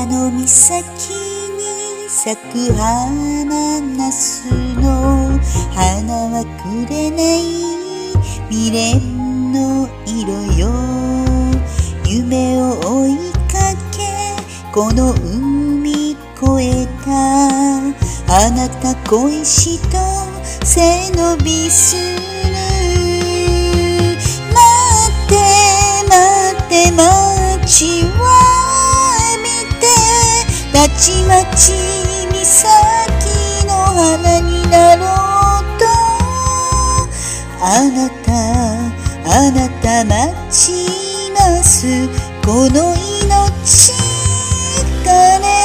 の岬に咲く花ナスの花はくれない未練の色よ。夢を追いかけこの海越えたあなた恋しと背伸びする。待って待って街は見てたちまち岬の花になろうと。あなた待ちますこの命枯れ